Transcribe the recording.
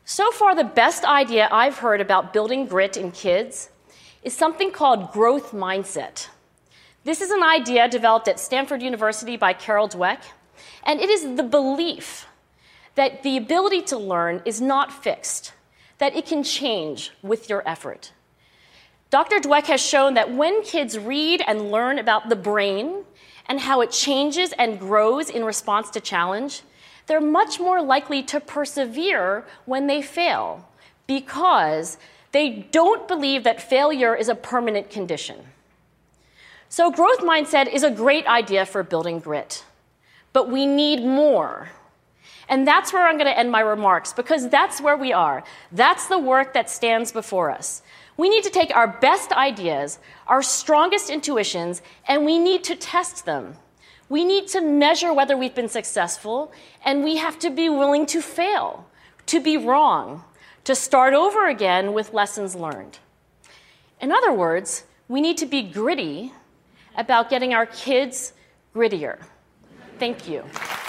So far, the best idea I've heard about building grit in kids is something called growth mindset. This is an idea developed at Stanford University by Carol Dweck, and it is the belief that the ability to learn is not fixed, that it can change with your effort. Dr. Dweck has shown that when kids read and learn about the brain and how it changes and grows in response to challenge, they're much more likely to persevere when they fail because they don't believe that failure is a permanent condition. So growth mindset is a great idea for building grit, but we need more. And that's where I'm going to end my remarks, because that's where we are. That's the work that stands before us. We need to take our best ideas, our strongest intuitions, and we need to test them. We need to measure whether we've been successful, and we have to be willing to fail, to be wrong, to start over again with lessons learned. In other words, we need to be gritty about getting our kids grittier. Thank you.